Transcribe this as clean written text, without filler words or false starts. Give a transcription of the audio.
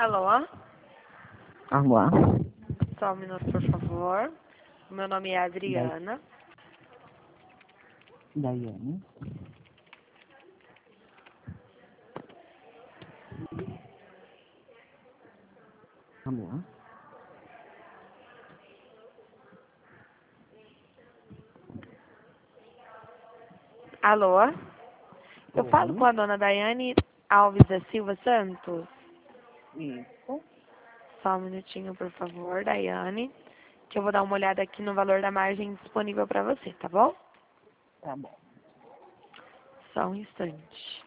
Alô? Alô? Só um minuto, por favor. Meu nome é Adriana. Daiane? Alô? Alô? Eu Oi. falo com a dona Daiane Alves da Silva Santos? Isso. Só um minutinho, por favor, Daiane, que eu vou dar uma olhada aqui no valor da margem disponível para você, tá bom? Tá bom. Só um instante.